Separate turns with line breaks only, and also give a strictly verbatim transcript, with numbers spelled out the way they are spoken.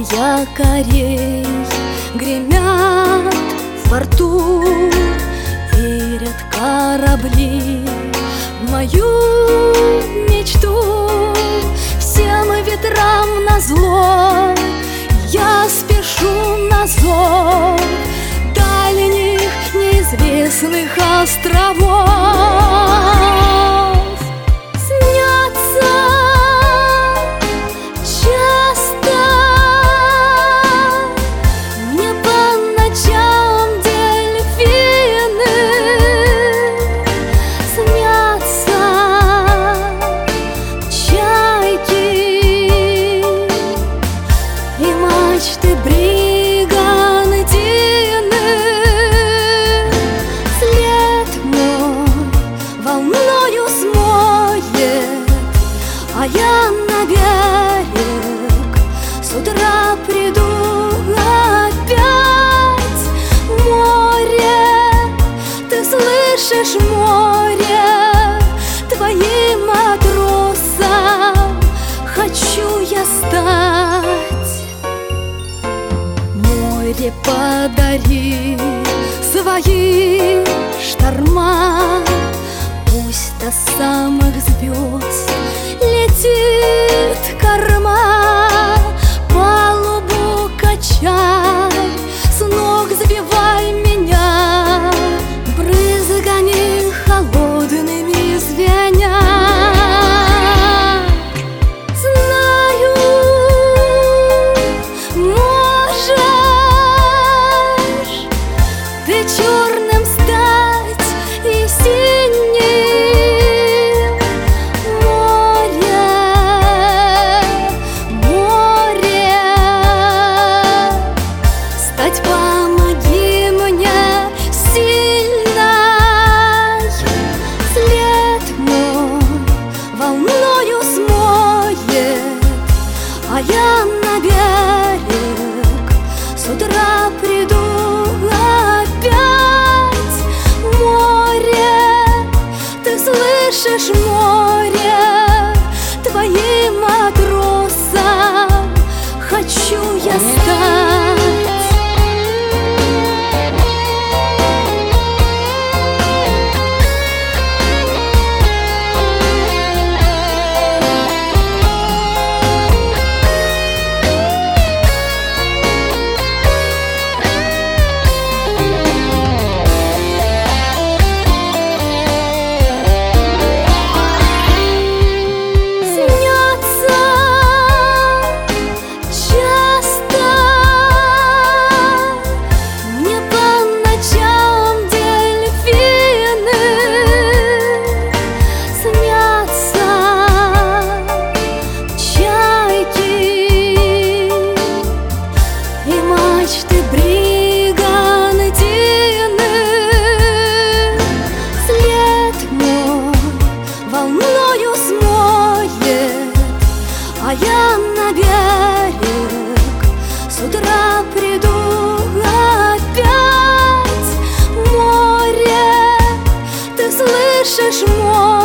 якорей гремят в порту, верят корабли в мою мечту. Всем ветрам назло я спешу на зов дальних неизвестных островов. Мечты бригантины, след мой волною смоет, а я на берег с утра приду опять. Море, ты слышишь, море, твоим матросом хочу я стать. Море, подари свои шторма, пусть до самых звезд летит корма. Палубу качай, с ног сбивай меня брызгами холодными звеня. Черным стать и синим море, море, стать помоги мне сильной. След мой волною смоет, а я на берег с утра приду. Слышишь, море, твоим матросом хочу я стать. Мечты бригантины, след мой волною смоет, а я на берег с утра приду опять. Море, ты слышишь, море,